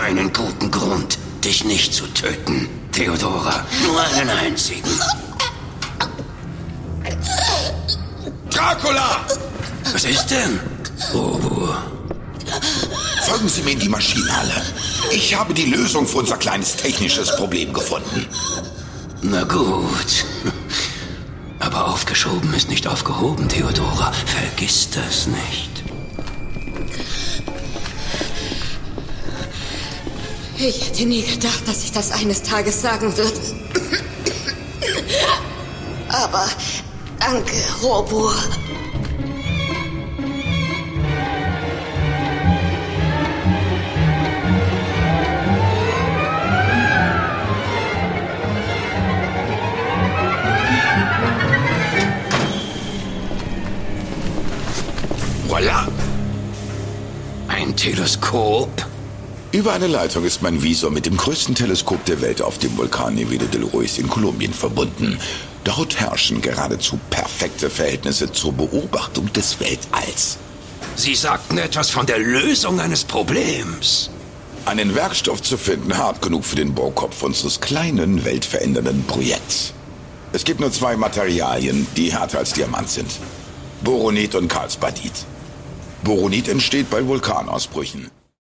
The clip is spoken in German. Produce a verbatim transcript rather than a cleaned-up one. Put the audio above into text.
keinen guten Grund, dich nicht zu töten, Theodora. Nur einen einzigen. Dracula! Was ist denn? Robo. Folgen Sie mir in die Maschinenhalle. Ich habe die Lösung für unser kleines technisches Problem gefunden. Na gut. Aber aufgeschoben ist nicht aufgehoben, Theodora. Vergiss das nicht. Ich hätte nie gedacht, dass ich das eines Tages sagen würde. Aber danke, Robo. Voila! Ein Teleskop? Über eine Leitung ist mein Visor mit dem größten Teleskop der Welt auf dem Vulkan Nevado del Ruiz in Kolumbien verbunden. Dort herrschen geradezu perfekte Verhältnisse zur Beobachtung des Weltalls. Sie sagten etwas von der Lösung eines Problems. Einen Werkstoff zu finden, hart genug für den Baukopf unseres kleinen, weltverändernden Projekts. Es gibt nur zwei Materialien, die härter als Diamant sind. Boronit und Karlsbadit. Boronit entsteht bei Vulkanausbrüchen.